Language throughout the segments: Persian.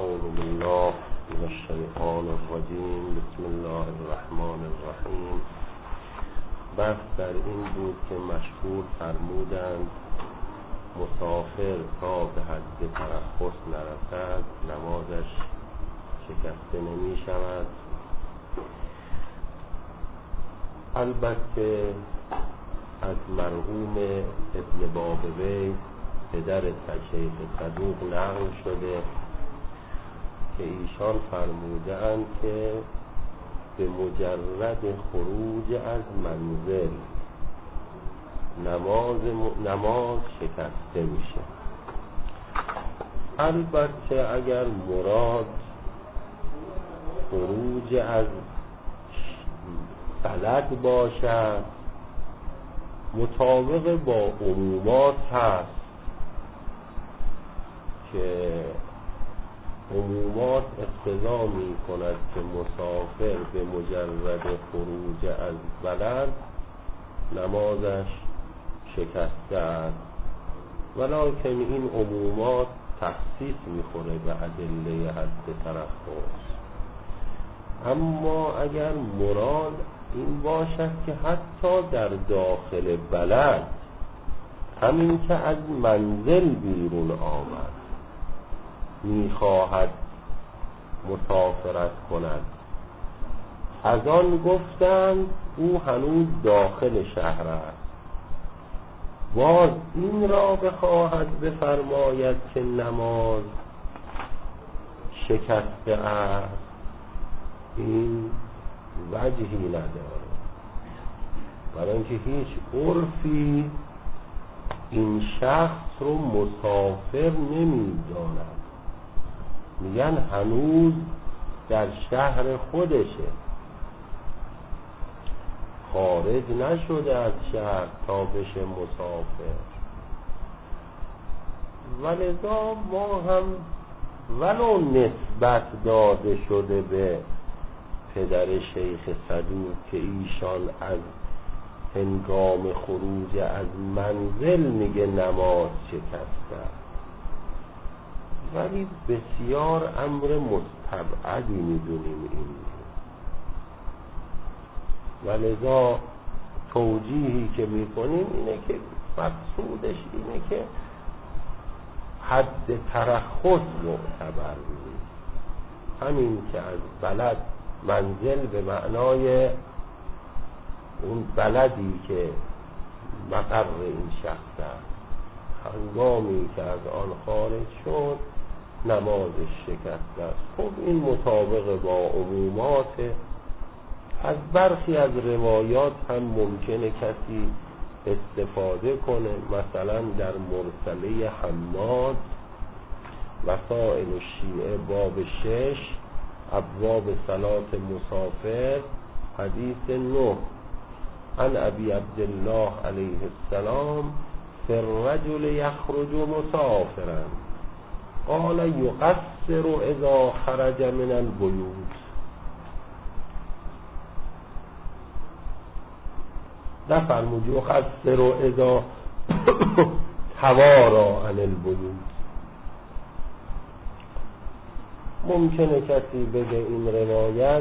اعوذ بالله من الشیطان الرجیم. بسم الله الرحمن الرحیم. بحث در این بود که مشهور فرمودند مسافر تا به حد ترخص نرسد نمازش شکسته نمی شود. البته از مرحوم ابن بابویه پدر شیخ صدوق نقل شده که ایشان فرمودند که به مجرد خروج از منزل نماز شکسته میشه. البته اگر مراد خروج از بلد باشد مطابق با عمومات هست که عمومات اقتضا می کند که مسافر به مجرد خروج از بلد نمازش شکسته است، ولکن این عمومات تخصیص میخوره به ادله حد ترخص. اما اگر مراد این باشد که حتی در داخل بلد همین که از منزل بیرون آمد میخواهد مسافرت کند، از آن گفتند او هنوز داخل شهر است، باز این را بخواهد بفرماید که نماز شکسته است، این وجهی نداره، برای اینکه هیچ عرفی این شخص رو مسافر نمیداند. میگن هنوز در شهر خودشه، خارج نشده از شهر تا بشه مسافر. ولذا ما هم ولو نسبت داده شده به پدر شیخ صدوق که ایشان از هنگام خروج از منزل میگه نماز شکسته، ولی بسیار امر مستبعدی میدونیم این، ولذا توجیهی که میکنیم اینه که مقصودش اینه که حد ترخص معتبر نیست. همین که از بلد، منزل به معنای اون بلدی که مقر این شخص است، هنگامی که از آن خارج شد نمازش شکسته است. خب این مطابق با عمومات. از برخی از روایات هم ممکنه کسی استفاده کنه، مثلا در مرسله حماد وسائل الشیعه باب 6 ابواب صلات مسافر حدیث 9 عن ابی عبدالله علیه السلام فی الرجل یخرج مسافرا قال یقصر اذا خرج من البیوت. نفرمود یقصر اذا توارا عن البیوت. ممکنه کسی بگه این روایت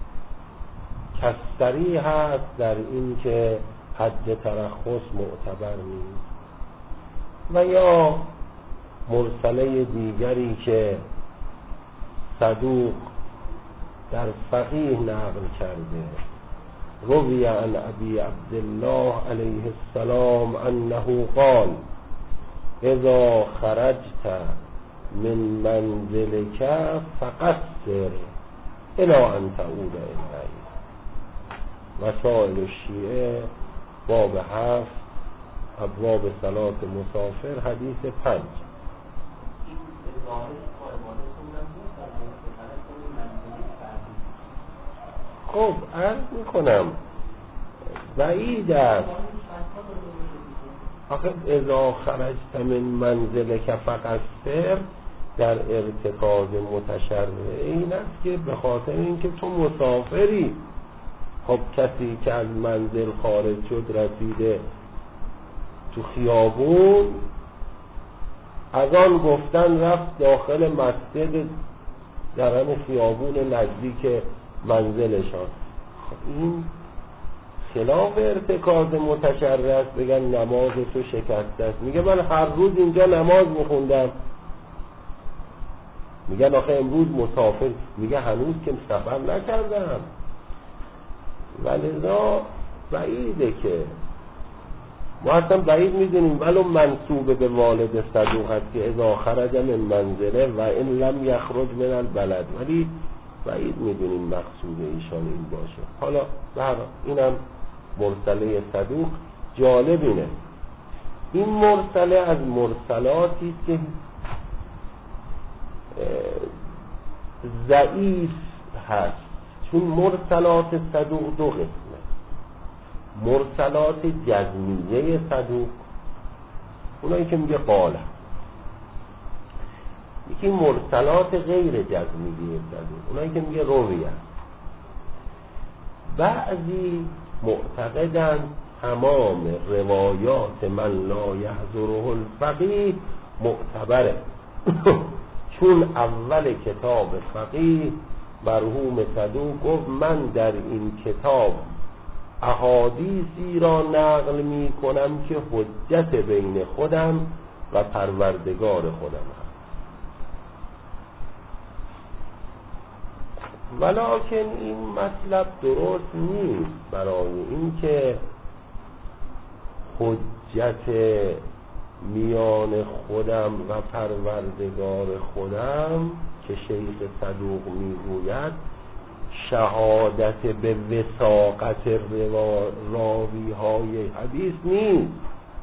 کسری هست در این که حد ترخص معتبر نیست، و یا مرسله دیگری که صدوق در فقیه نقل کرده روی عن ابی عبدالله علیه السلام انه قال اذا خرجت من منزلك فقصر الى ان تعود الیه. وسائل الشیعه باب 7 ابواب صلات مسافر حدیث 5. خب عرض میکنم بعید است. آخه اذا خرجت من منزلک فقصر در ارتکاز متشرع این است که به خاطر اینکه تو مسافری. خب کسی که از منزل خارج شد رسیده تو خیابون، از آن گفتن رفت داخل مسجد در همین خیابون نزدیک منزلشان. این خلاف ارتکاز متشرع است بگن نماز تو شکسته است. میگه من هر روز اینجا نماز میخوندم. میگن آخه امروز مسافر، میگه هنوز که سفر نکردم. ولذا بعیده که ما اصلا بعید میدونیم ولو منسوب به والد صدوق هست که اذا خرج من منزله و ان لم یخرج من البلد، ولی بعید میدونیم مقصود ایشان این باشه. حالا به هر حال اینم مرسله صدوق. جالب اینه این مرسله از مرسلاتی است که ضعیف هست، چون مرسلات صدوق دو قسمه: مرسلات جزمیه صدوق، اونایی که میگه قاله، یکی مرسلات غیر جزمیه صدوق، اونایی که میگه رویه. بعضی معتقدن تمام روایات من لا یحضره الفقیه معتبره چون اول کتاب فقیه مرحوم صدوق گفت من در این کتاب احادیثی را نقل می کنم که حجت بین خودم و پروردگار خودم هست. ولکن این مطلب درست نیست برای این که حجت میان خودم و پروردگار خودم که شیخ صدوق میگوید شهادت به وثاقت راوی های حدیث نیست.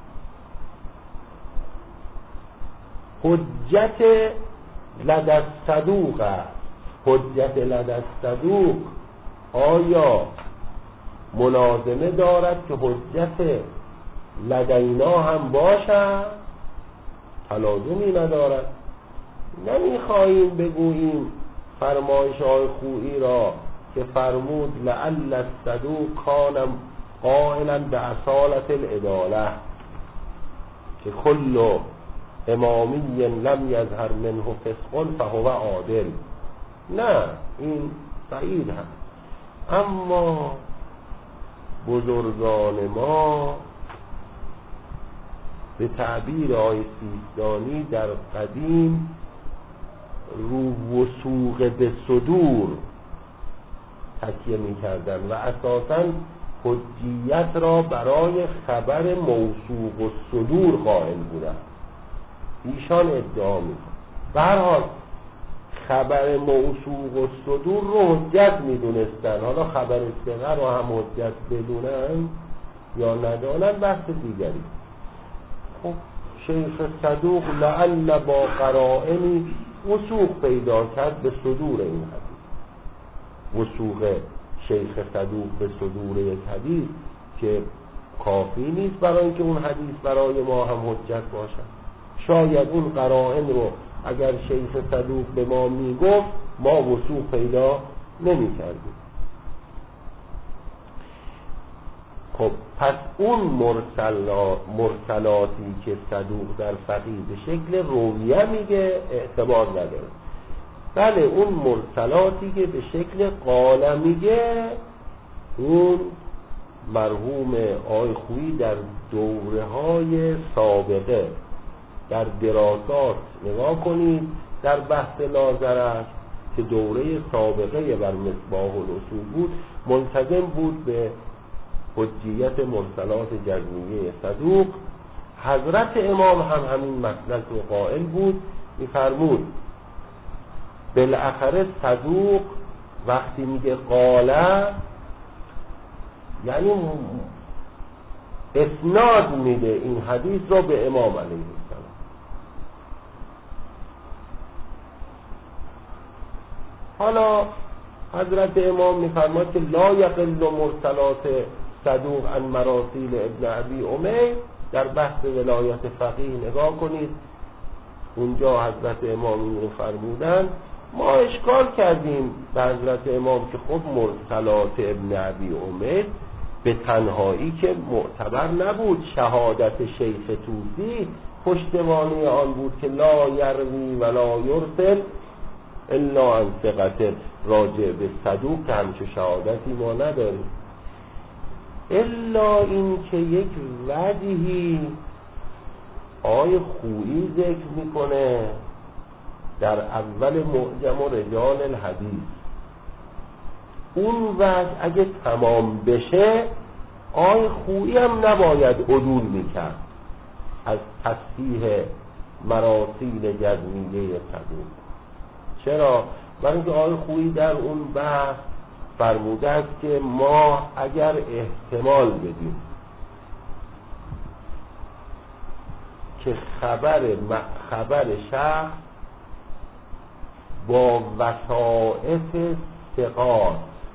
حجت لدى الصدوق است. حجت لدى الصدوق آیا ملازمه دارد که حجت لدینا هم باشد؟ تلازمی ندارد. نمیخواهیم بگوییم فرمایش های خویی را که فرمود لعل الصدوق کان قائلا باصالة العداله که کل امامی لم یظهر منه فسق فهو عادل. نه، این بعید هست. اما بزرگان ما به تعبیر آقای سیستانی در قدیم رو وثوق به صدور تکیه می کردن و اساساً حجیت را برای خبر موثوق الصدور قائل بودن. ایشان ادعا می کنند به هر حال خبر موثوق الصدور رو حجت می دونستن. حالا خبر ثقه رو هم حجت بدونن یا ندانن بحث دیگری. خب شیخ صدوق لعل با قرائنی وثوق پیدا کرد به صدور این حدیث. وثوق شیخ صدوق به صدور یک حدیث که کافی نیست برای اینکه اون حدیث برای ما هم حجت باشد. شاید اون قرائن رو اگر شیخ صدوق به ما میگفت ما وثوق پیدا نمی کردیم. خب پس اون مرسلاتی که صدوق در فقیه به شکل رویه میگه اعتبار نداره. بله اون مرسلاتی که به شکل قاله میگه اون مرحوم آقای خویی در دوره‌های سابقه در دراسات نگاه کنید در بحث ناظر که دوره سابقه بر مصباح الاصول بود ملتزم بود به حجیت مرسلات جزمیه صدوق. حضرت امام هم همین مسلک رو قائل بود. می‌فرمود بالاخره صدوق وقتی میگه قاله یعنی اسناد میده این حدیث رو به امام علیه السلام. حالا حضرت امام می‌فرماد که لا یقل مرسلات صدوق عن مراسیل ابن ابی امیر. در بحث ولایت فقیه نگاه کنید اونجا حضرت امام این رو فرمودن. ما اشکال کردیم به حضرت امام که خب مرسلات ابن ابی امیر به تنهایی که معتبر نبود، شهادت شیخ طوسی پشتوانه آن بود که لا یروی ولا یرسل الا عن ثقة راجع به صدوق که همچه شهادتی ما نداریم، الا این که یک وجهی آقای خویی ذکر میکنه در اول معجم و رجال الحدیث. اون وجه اگه تمام بشه آقای خویی هم نباید عدول میکرد از تصحیح مراسیل جزمیه صدوق. چرا؟ برای اینکه آقای خویی در اون بحث فرموده است که ما اگر احتمال بدیم که خبر شخص با وسائط ثقات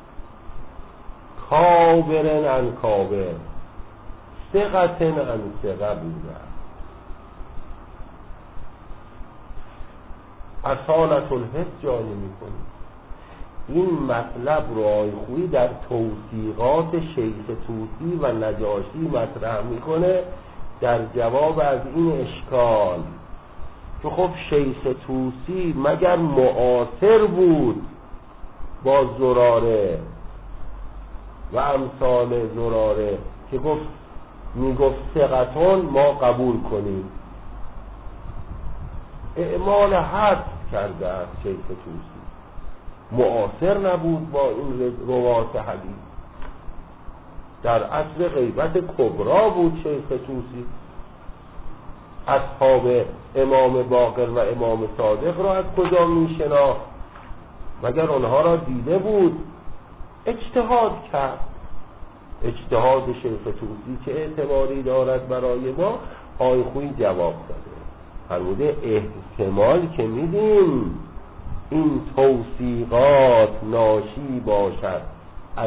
کابرن عن کابر ثقتن عن ثقه بوده، اصالت الحس جاری میکنیم. این مطلب رو آقای خویی در توثیقات شیخ طوسی و نجاشی مطرح میکنه در جواب از این اشکال که خب شیخ طوسی مگر معاصر بود با زراره و امثال زراره که میگفت ثقتون ما قبول کنیم، اعمال حد کرده از شیخ طوسی، معاصر نبود با این روات حدیث، در اصل غیبت کبرا بود شیخ طوسی. اصحاب امام باقر و امام صادق را از کجا میشناخت؟ مگر آنها را دیده بود؟ اجتهاد کرد. اجتهاد شیخ طوسی چه اعتباری دارد برای ما؟ آقای خویی جواب داده، فرموده احتمال که میدیم این توثیقات ناشی باشد از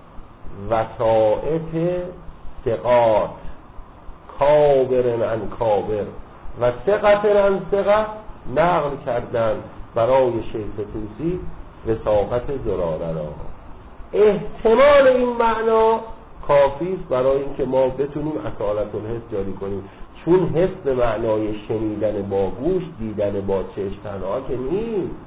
وسائط ثقات کابرن عن کابر و ثقتن عن ثقه نقل کردن برای شیخ طوسی وثاقت زراره را. احتمال این معنا کافی است برای اینکه ما بتونیم اصالت الحس جاری کنیم، چون حس به معنای شنیدن با گوش، دیدن با چشم تنها که نیست.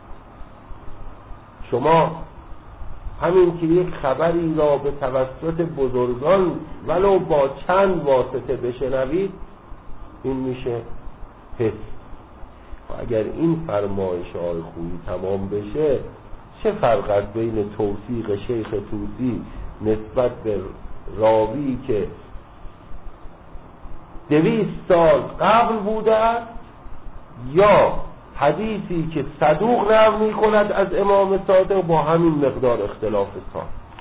شما همین که یک خبری را به توسط بزرگان ولو با چند واسطه بشنوید این میشه حس. و اگر این فرمایش آقای خویی تمام بشه چه فرق است بین توثیق شیخ طوسی نسبت به راوی که 200 سال قبل بوده است یا حدیثی که صدوق نقل می کند از امام صادق با همین مقدار اختلاف سال؟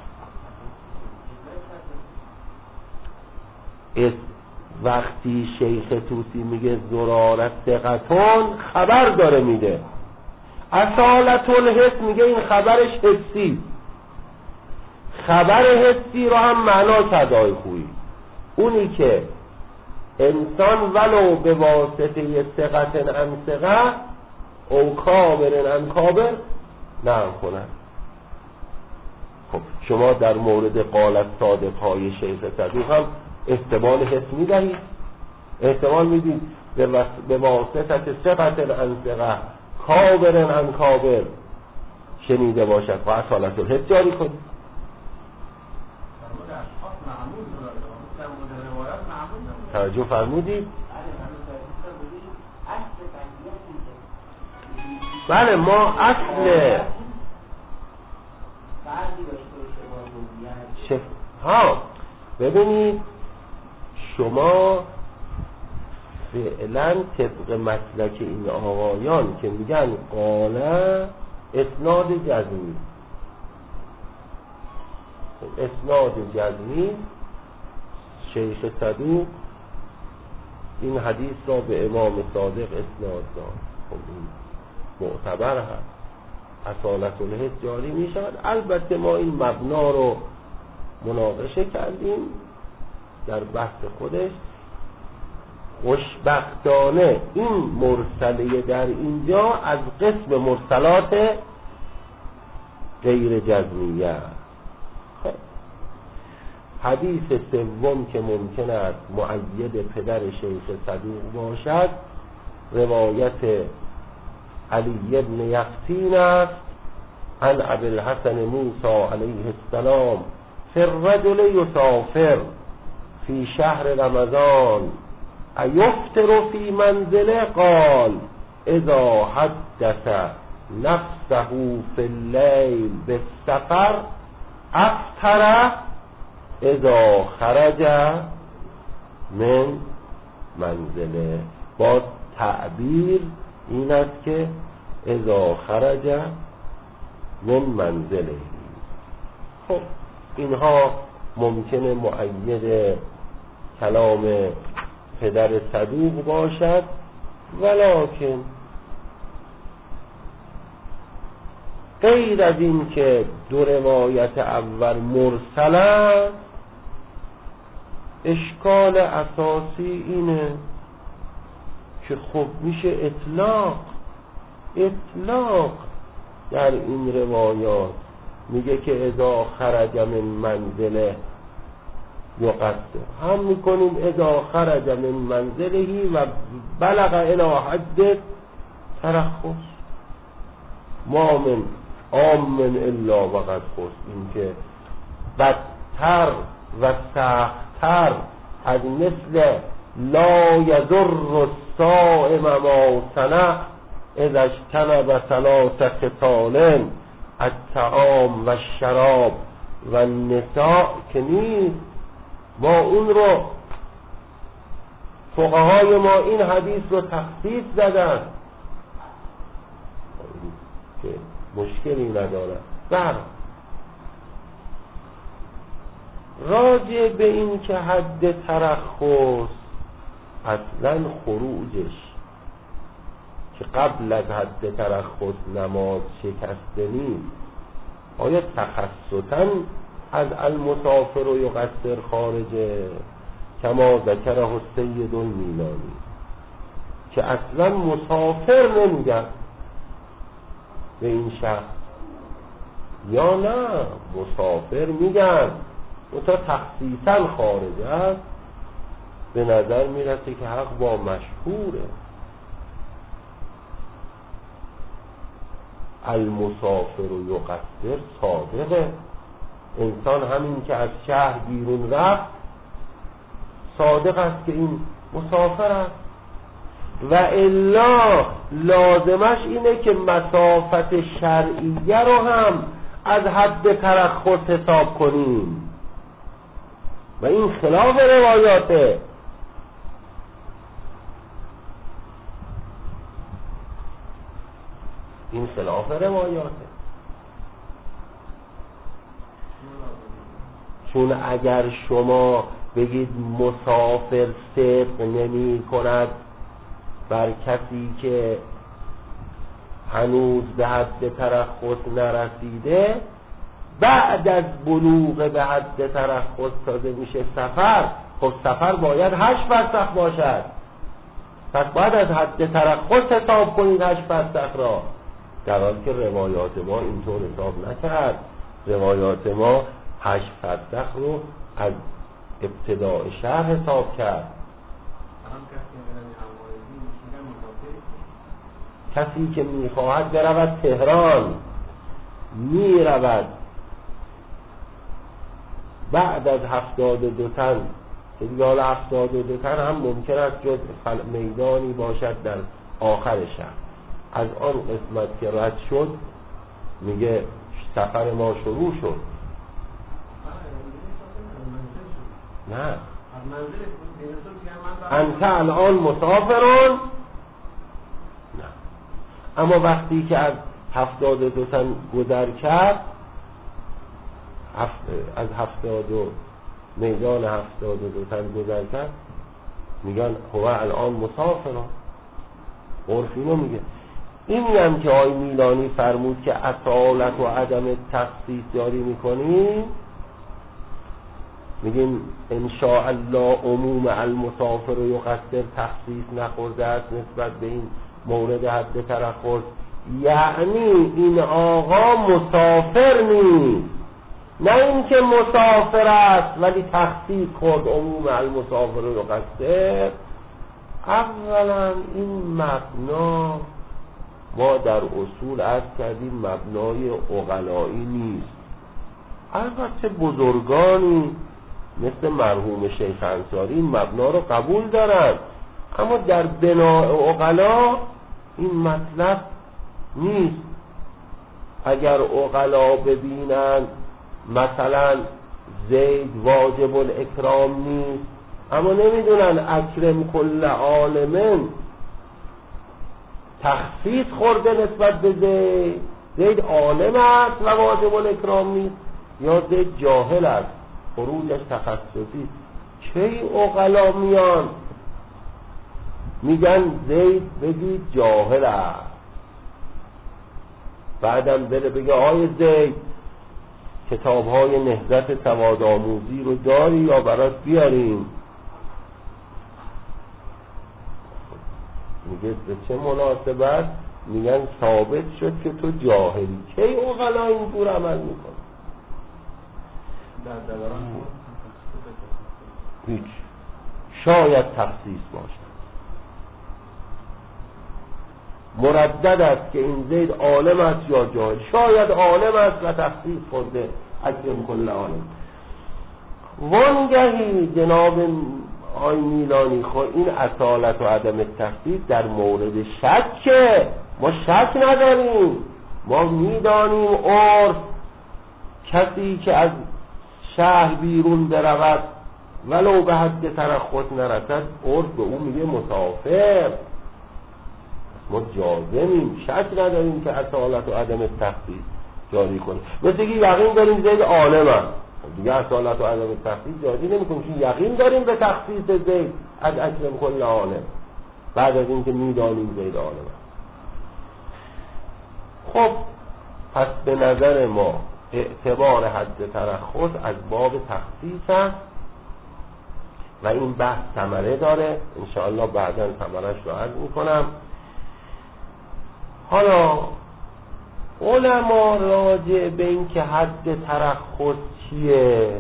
وقتی شیخ طوسی میگه زرارت ثقتون خبر داره میده، اصالت الحس میگه این خبرش حسی، خبر حسی رو هم معنا کرد آقای خویی، اونی که انسان ولو به واسطه ثقتن عن ثقه او کابرن عن کابر نقل کنند. خب شما در مورد قالت صادق های شیخ صدوق هم احتمال حس میدهید، احتمال میدید به واسطه ثقتن عن ثقه کابرن عن کابر شنیده باشد و اصالت الحس جاری کنید. توجه فرمودید؟ بله ما اصل ها ببینید شما فعلا طبق مسلک این آقایان که میگن قاله اسناد جزمی، اسناد جزمی شیخ صدوق این حدیث را به امام صادق اسناد داد، خب این معتبر هست، اصالت الحس جاری می شود. البته ما این مبنا رو مناقشه کردیم در بحث خودش. خوشبختانه این مرسله در اینجا از قسم مرسلات غیر جزمیه. حدیث سوم که ممکن است مؤید پدر شیخ صدوق باشد روایت علی ابن یقطین است عن ابی الحسن موسی علیه السلام فی الرجل یسافر فی شهر رمضان ایفطر فی منزله قال اذا حدث نفسه فی اللیل بالسفر افطر اذا خرج من منزله. با تعبیر این است که اذا خرج من منزله. خب اینها ممکنه مؤید کلام پدر صدوق باشد، ولکن غیر از این که دو روایت اول مرسل است، اشکال اساسی اینه که خب میشه اطلاق در این روایات. میگه که اذا خرج من منزله یقصر، هم میکنیم اذا خرج من منزلهی و بلغ الی حد ترخص، ما من عام الا وقد خص. این که بدتر و سختتر از مثل لا یضر الصائم ما صنع اذا اجتنب ثلاث خصال الطعام و الشراب و النساء که نیست. ما اون رو فقهای ما این حدیث رو تخصیص زدن که مشکلی نداره. بر راجع به این که حد ترخص اصلا خروجش که قبل از حد ترخص نماز شکسته نیست، آیا تخصصاً از المسافر و یقصر خارجه کما ذکره السید المیلانی که اصلا مسافر نمیگن به این شخص، یا نه مسافر میگن و تا تخصیصاً خارجه است. به نظر میرسه که حق با مشهوره. المسافر و یقصر صادقه. انسان همین که از شهر بیرون رفت صادق است که این مسافر است، و الا لازمش اینه که مسافت شرعیه رو هم از حد ترخص حساب کنیم و این خلاف روایاته. این خلاف روایاته، چون اگر شما بگید مسافر صدق نمی کند بر کسی که هنوز به حد ترخص نرسیده، بعد از بلوغ به حد ترخص تازه میشه سفر. خب سفر باید 8 فرسخ باشد، پس باید از حد ترخص حساب کنید 8 فرسخ را، در حالی که روایات ما اینطور حساب نکرد. روایات ما 8 فرسخ رو از ابتداء شهر حساب کرد. کسی که میخواهد برود تهران میرود بعد از 72 تن، که دیگه حالا 72 تن هم ممکن است جز میدانی باشد در آخر شهر. از آن قسمت که رد شد میگه سفر ما شروع شد. نه انت الان مسافرون، نه. اما وقتی که از 72 تن گذر کرد، از 72 میدان 72 تن گذر کرد، میگن هو الان مسافرون. عرف اینو میگه. اینی هم که آقای میلانی فرمود که اصالت و عدم تخصیص جاری میکنیم، میگیم انشاءالله عموم المسافر و یقصر تخصیص نخورده است نسبت به این مورد حد ترخص، یعنی این آقا مسافر نیست، نه اینکه مسافر است ولی تخصیص خورد عموم المسافر و یقصر. اولا این مبنا ما در اصول عرض کردیم مبنای عقلایی نیست. البته بزرگانی مثل مرحوم شیخ انصاری این مبنا رو قبول دارن، اما در بناء عقلا این مطلب نیست. اگر عقلا ببینن مثلا زید واجب الاکرام نیست، اما نمیدونن اکرم کل عالمن تخصیص خورده نسبت به زید عالم است و واجب الاکرام نیست، یا زید جاهل است خروجش تخصصی، چه عقلا میان میگن زید بگید جاهل است، بعدم بره بگه آی زید کتاب‌های نهضت سوادآموزی رو داری یا برات بیاریم؟ میگه به چه مناسبت؟ میگن ثابت شد که تو جاهلی. چه عقلا اینجور عمل میکنه؟ هیچ. شاید تخصیص باشه، مردد است که این زید عالم است یا جاهل، شاید عالم است و تخصیص خورده اکرم کل عالم. وانگهی جناب آی میلانی خود این اصالت و عدم تخصیص در مورد شکه، ما شک نداریم، ما میدانیم عرف کسی که از شهر بیرون برود ولو به حد ترخص نرسد عرف به اون میگه مسافر، ما جازمیم، شک نداریم که اصالت و عدم تخصیص جاری کنیم. مثل که یقین داریم زید عالم است، دیگه اصالت و عدم تخصیص جاری نمی‌کنیم که یقین داریم به تخصیص زید از اکرم کل عالم بعد از اینکه میدانیم زید عالم است. خب پس به نظر ما اعتبار حد ترخص از باب تخصیص است و این بحث ثمره داره، انشاءالله بعداً ثمرش رو عرض میکنم. حالا علما راجع به این که حد ترخص چیه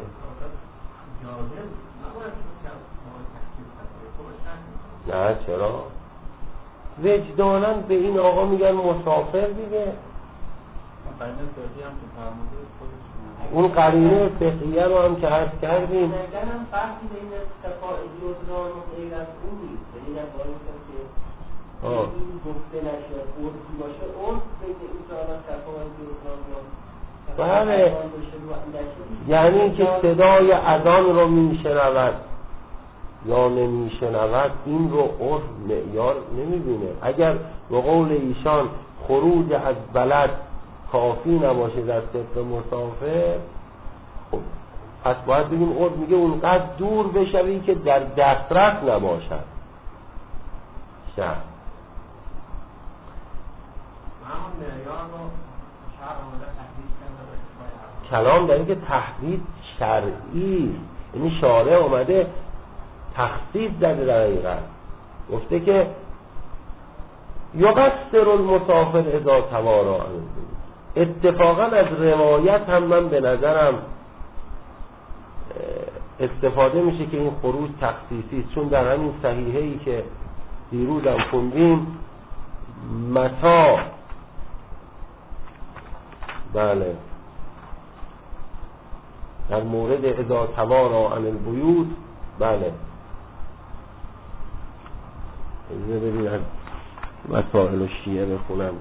نه چرا وجداناً به این آقا میگن مسافر دیگه، اون قرینه فقهیه رو هم که عرض کردیم. نگرم فرقی بین اتفاع جدران و غیر از اون نیست، یعنی نباید که این گفته نشه عرفی باشه، عرف بین این جالا اتفاع جدران یا بله، یعنی که صدای اذان رو میشنود یا نمیشنود این رو عرف معیار نمیبینه. اگر به قول ایشان خروج از بلد کافی نباشه در صدق مسافر، خب پس باید بگیم عرف میگه اونقدر دور بشوی که در دسترس نباشد شهر. کلام داره که تحدید شرعی، یعنی شارع اومده تخصیص زده در حقیقت، گفته که یقصر المسافر اذا توارا. اتفاقا از روایت هم من به نظرم استفاده میشه که این خروج تخصیصی، چون در همین صحیحه‌ای که دیروز هم خوندیم متا بله در مورد اذا توارا عن البیوت بله اینجا ببین از مسائل شیعه بخونم.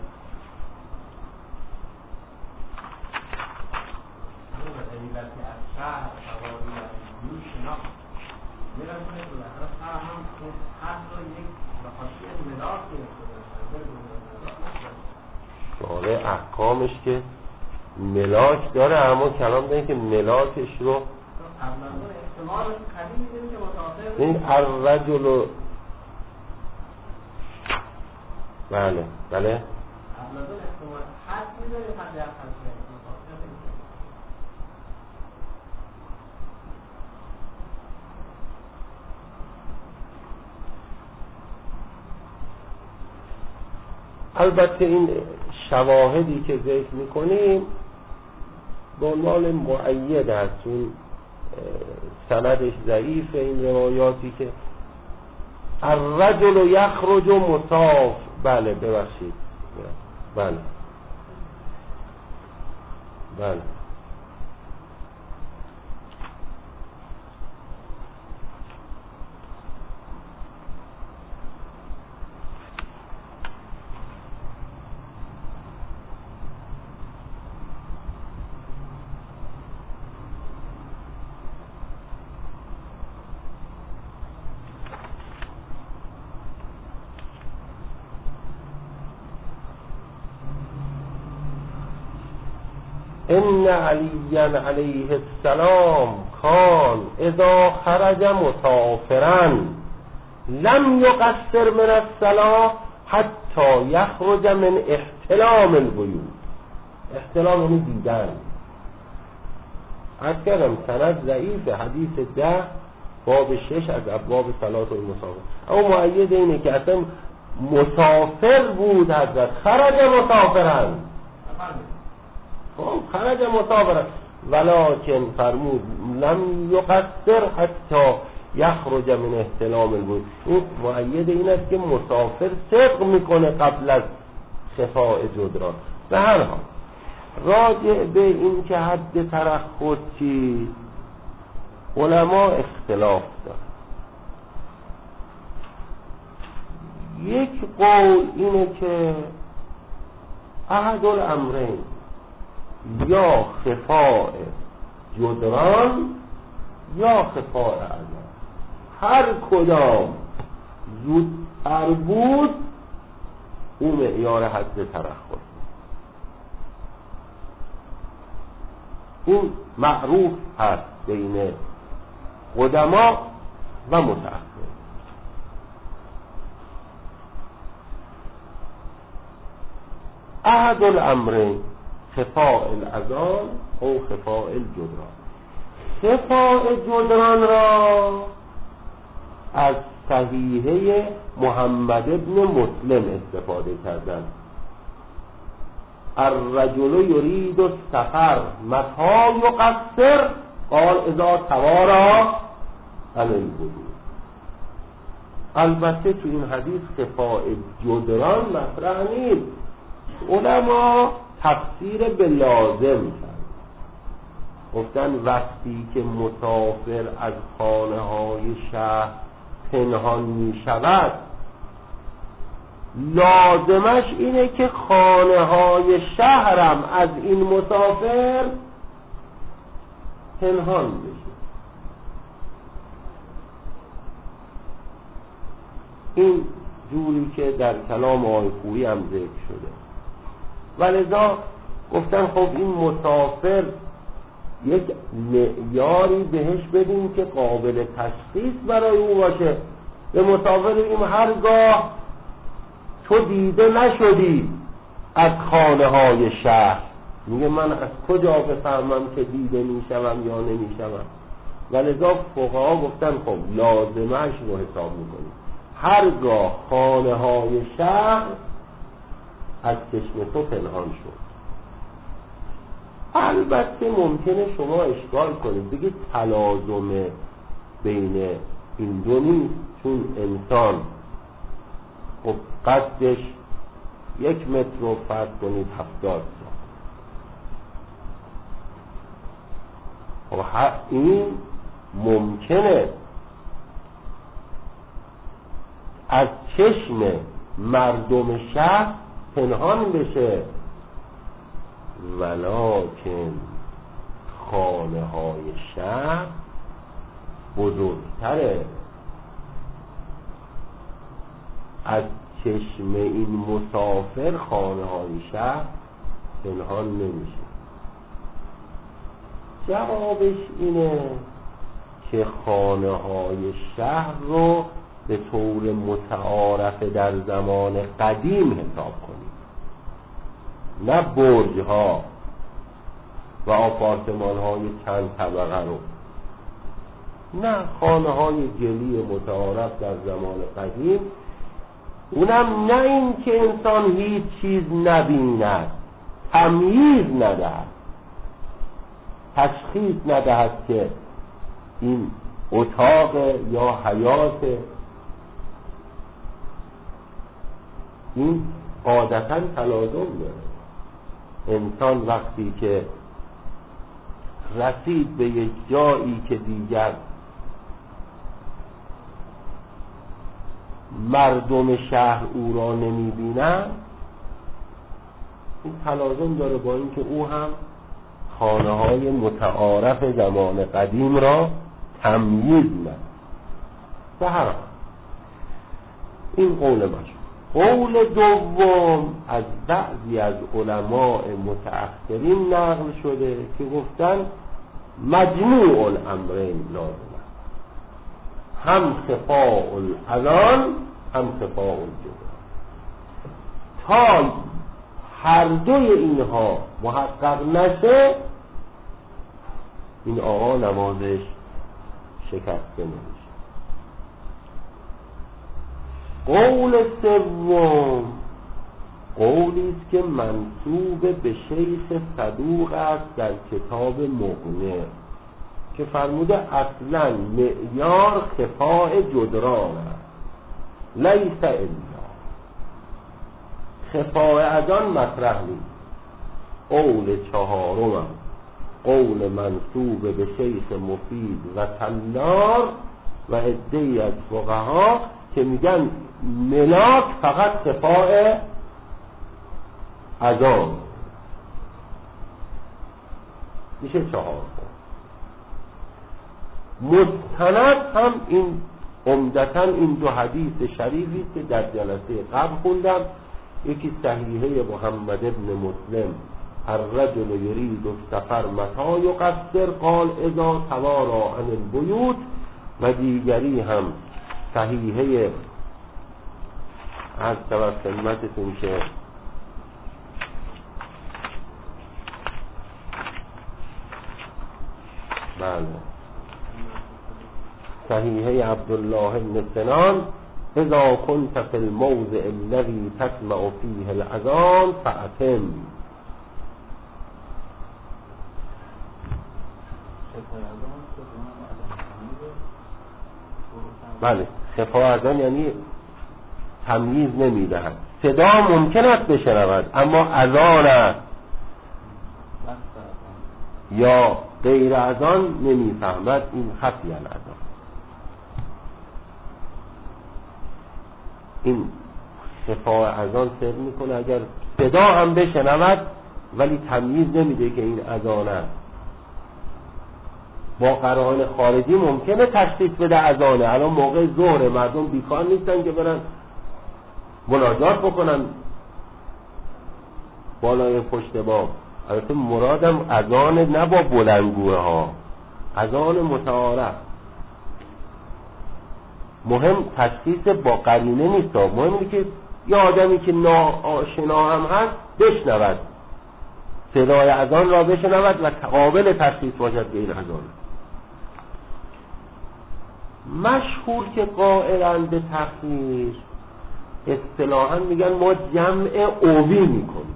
شارع احکامش که ملاک داره، اما کلام داره که ملاکش رو این الرجل بله بله البته این شواهدی که ذکر میکنیم به عنوان مؤید هست، چون سندش ضعیف این روایاتی که الرجل یخرج مصاف بله ببخشید بله بله ان علیّا علیه السلام کان اذا خرج مسافرا لم یقصر من الصلاة حتی یخرج من احتلام البیوت. احتلام یعنی دیدن. عرض کردم سند ضعیف، حدیث 10 باب 6 از ابواب صلات المسافر. اما مؤید اینه که اصلا مسافر بود حضرت، خرج مسافرا، خرج مسافرا ولکن فرمود لم یقصر حتی یخرج من احتلام البیوت. این مؤید این است که مسافر صدق میکنه قبل از خفاء جدران. به هر حال راجع به این که حد ترخص چی، علما اختلاف دارن. یک قول اینه که احد الامرین، یا خفاء جدران یا خفاء اذان، هر کدام زودتر بود اون معیار حد ترخص. این معروف هست بین قدما و متأخرین. احد الامرین خفاء الاذان او خفاء الجدران. خفاء جدران را از صحیحه محمد ابن مسلم استفاده کردن. الرجل یرید السفر متى یقصر قال اذا توارى علی الوضوء. البته تو این حدیث خفاء جدران مطرح نیست. علما تفسیر به لازم کرد، گفتن وقتی که مسافر از خانه های شهر پنهان می شود لازمش اینه که خانه های شهرم از این مسافر پنهان بشه. این جوری که در کلام آقای خویی هم ذکر شده. ولذا گفتن خب این مسافر یک معیاری بهش بدیم که قابل تشخیص برای او باشه. به مسافر بگیم هرگاه تو دیده نشدی از خانه های شهر، میگه من از کجا بفهمم که دیده میشم یا نمیشم؟ ولذا فقها گفتن خب لازمش رو حساب میکنیم، هرگاه خانه های شهر از چشم تو پنهان شد. البته ممکنه شما اشکال کنید بگید تلازم بین این دو نیست، چون انسان خب قدش 1 متر رو فرض کنید 70 سانتی. خب این ممکنه از چشم مردم شهر پنهان بشه، ولکن خانه های شهر بزرگتره، از چشم این مسافر خانه های شهر پنهان نمیشه. جوابش اینه که خانه های شهر رو به طور متعارف در زمان قدیم حساب کنید، نه برج ها و آپارتمان های چند طبقه رو، نه خانه های گلی متعارف در زمان قدیم. اونم نه این که انسان هیچ چیز نبیند، تمییز ندهد، تشخیص ندهد که این اتاق یا حیات. این عادتا تلازم داره. انسان وقتی که رسید به یک جایی که دیگر مردم شهر او را نمی‌بینند، این تلازم داره با اینکه او هم خانه‌های متعارف زمان قدیم را تمییز نداد. به هر حال این قول مشهور. قول دوم از بعضی از علماء متأخرین نقل شده که گفتن مجموع الامرین لازم است، هم خفاء الاذان هم خفاء الجدران. تا هر دوی اینها محقق نشه این آقا نمازش شکسته نمیشه. قول سوم قولی است که منسوب به شیخ صدوق است در کتاب مغنی که فرموده اصلا معیار خفاء جدران است، لیس الا. خفاء از آن مطرح نیست. قول چهارم قول منسوب به شیخ مفید و طلار و عده‌ای از فقها که میگن ملاک فقط خفاء از آن میشه. چهار مستند هم این عمدتاً این دو حدیث شریفی که در جلسه قبل خوندم، یکی صحیحه محمد ابن مسلم الرجل یرید السفر متى یقصر قال اذا توارى عن البیوت، و دیگری هم صحیحه از خدمتتون که بله صحیحه عبدالله بن سنان اذا كنت في الموضع الذي تسمع فيه الاذان فأتم. بله خفاء اذان یعنی تمییز نمیدهد. صدا ممکن است بشنود اما اذان است یا غیر اذان نمیفهمد، این خفی الاذان. این خفاء اذان سر میکنه اگر صدا هم بشنود ولی تمییز نمیده که این اذان است. با قرائن خارجی ممکنه تشخیص بده اذانه. الان موقع ظهر مردم بیکار نیستن که برن مناجات بکنن بالای پشت بام. البته مرادم اذان نه با بلندگوه ها، اذان متعارف. مهم تشخیص با قرینه نیست، مهم اینه که یه آدمی که ناآشنا هم هست بشنود، صدای اذان را بشنود و قابل تشخیص باشد غیر اذان. مشهور که قائلند به تخییر اصطلاحاً میگن ما جمع اوی میکنیم.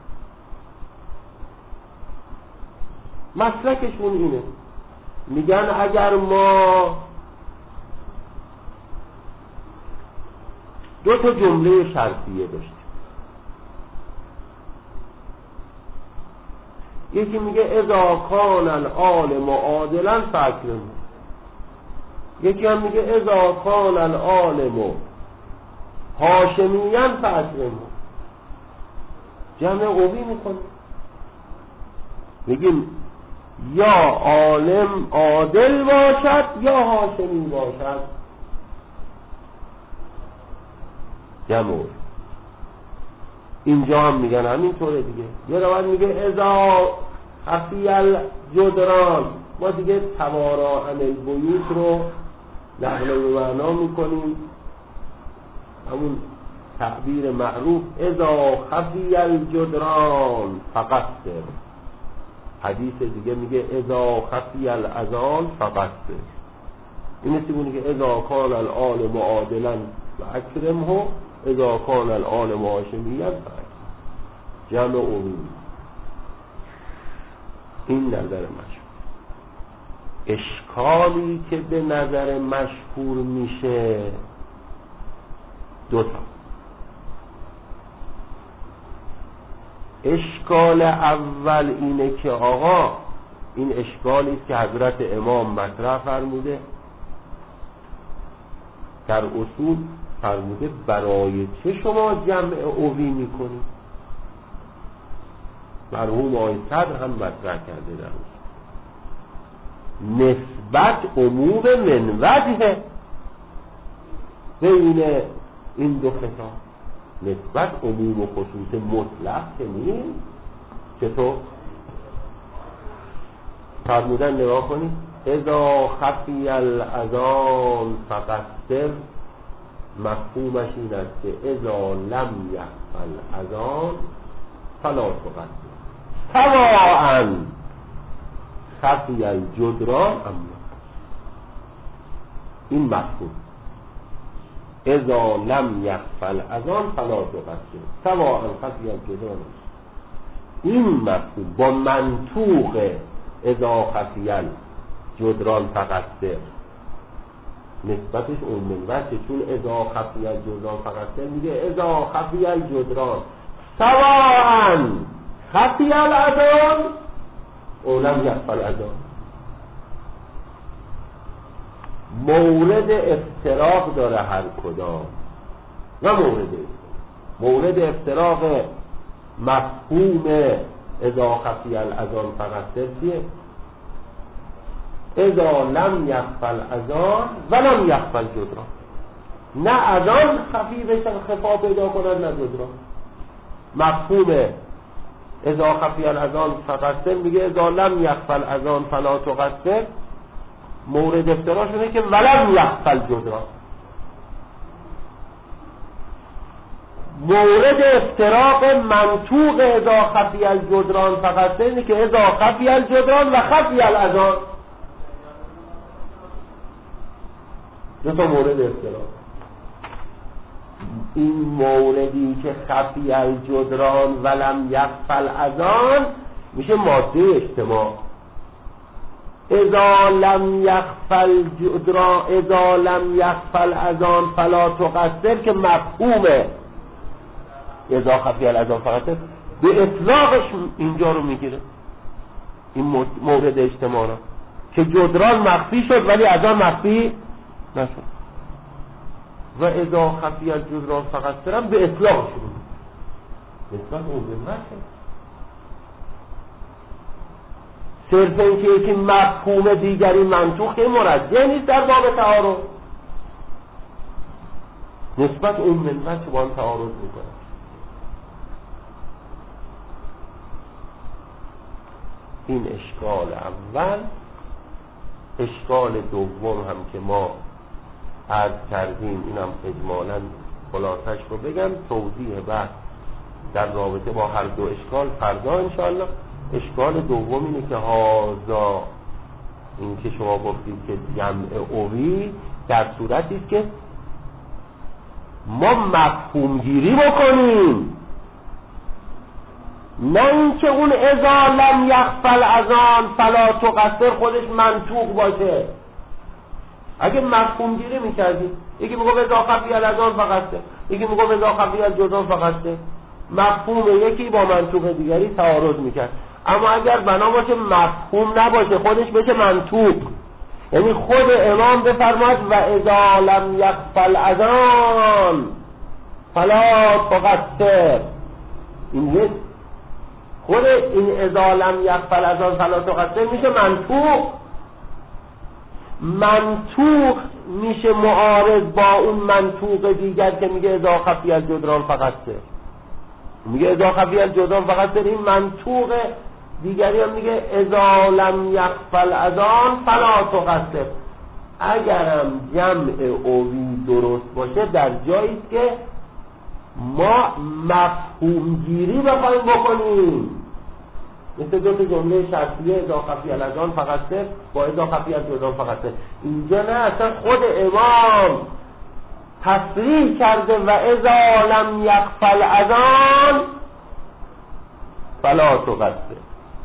مسلکشون اینه، میگن اگر ما دو تا جمله شرطیه داشتیم، یکی میگه اذا کان العالم عادلا فاکرمه، یکی هم میگه اذا کان العالم هاشمیاً فاکرمه. جمع اوی میکنه، میگیم یا عالم عادل باشد یا هاشمی باشد. جمع اوی. اینجا هم میگن همینطوره دیگه. یه روایت میگه اذا خفی الجدران، ما دیگه توارا عن البیوت رو نقل به معنا میکنیم، همون تعبیر معروف اذا خفی الجدران فقط. حدیث دیگه میگه اذا خفی الاذان فقط. این مثل که اذا کان العالم عادلا و اکرمه، اذا کان العالم هاشمیا فقط. جمع اوی. این نظر مشهور. اشکالی که به نظر مشهور میشه دوتا. اشکال اول اینه که آقا این اشکالی است که حضرت امام مطرح فرموده، در اصول فرموده برای چه شما جمع اوی میکنید؟ مرحوم آقای صدر هم مطرح کرده در اصول نسبت عموم من وجهه بین این دو خطاب، نسبت عموم و خصوص مطلق که نیست. چطور؟ فرمودن نگاه کنید اذا خفی الاذان فقصر، مفهومش این است که اذا لم یخفی الاذان فلا تقصر سواء خفی الجدران اما. این مفهوم اذا لم یخفی الاذان فلا تقصر سواء خفی الجدران، این مفهوم با منطوق اذا خفی الجدران فقصر نسبتش اون منوسته، چون اذا خفی الجدران فقصر میگه اذا خفی الجدران سواء خفی الاذان او لم یخفی الاذان. مورد افتراق داره هر کدام و مورد افتراق مفهوم اذا خفی الاذان فقصر چیه؟ اذا لم یخفی الاذان ولم یخفی الجدران، نه اذان خفی بشه خفا پیدا کند نه جدران. مفهوم اذا خفی الاذان فقصر میگه اذا لم یخفی الاذان فلا تقصر، مورد افتراقشونه که ولم یخفی الجدران. مورد افتراق منطوق اذا خفی الجدران فقصر اینه که اذا خفی الجدران و خفی الاذان، دو تا مورد افتراق. این موردی که خفی الجدران ولم یخفی الاذان میشه ماده اجتماع. اذا لم یخفی الجدران اذا لم یخفی الاذان فلا تقصر که مفهومه اذا خفی الاذان فقصر به اطلاقش اینجا رو میگیره، این مورد اجتماع را که جدران مخفی شد ولی اذان مخفی نشد. و اذا خفی الجدران فقصر هم به اطلاق شد نسبت اون به نشد. صرف این که یکی مفهوم دیگری منطوق مرجع نیست در باب تعارض، نسبت اون منوچ با هم تعارض میکنه. این اشکال اول. اشکال دوم هم که ما عرض کردیم، اینم اجمالاً خلاصش رو بگم، توضیح بحث در رابطه با هر دو اشکال فردا انشاءالله. اشکال دوم اینه که هازا، این که شما گفتید که جمع اوی در صورتی است که ما مفهوم گیری بکنیم، نه اینکه اون اذا لم یخفی الاذان فلا تقصر خودش منطوق باشه. اگه مفهوم گیری میکردیم یکی میگه اذا خفی الاذان فقصر، یکی میگه اذا خفی الجدران فقصر، مفهوم یکی با منطوق دیگری تعارض میکرد. اما اگر بنا باشه مفهوم نباشه خودش بشه منطوق، یعنی خود امام بفرماید و اذا لم یخفی الاذان فلا تقصر، این نیست. خود این اذا لم یخفی الاذان فلا تقصر میشه منطوق میشه معارض با اون منطوق دیگر که میگه اذا خفی الجدران فقصر، میگه اذا خفی الجدران فقصر. این منطوق دیگری هم میگه اذا لم یخفی الاذان فلا تقصر. اگرم جمع اوی درست باشه در جایی که ما مفهوم گیری بخوایم بکنیم، مثل دو تا جمله شرطیه اذا خفی الاذان فقصر با اذا خفی الجدران فقصر. اینجا نه، اصلا خود امام تصریح کرده و اذا لم یخفی الاذان فلا تقصر.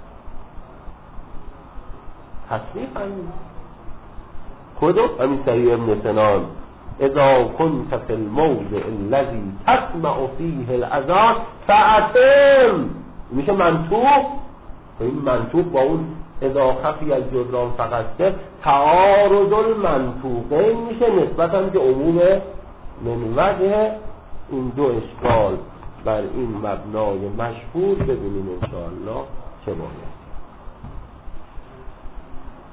تصریح فرمود خودو همین صحیح ابن سنان اذا كنت في الموضع الذي تسمع فيه الاذان فأتم میشه منطوق. این منطوق با اون اذا خفی از جدران فقط تعارض المنطوقین میشه نسبت هم که عموم من وجه. این دو اشکال بر این مبنای مشهور ببینیم انشاءالله چه باید.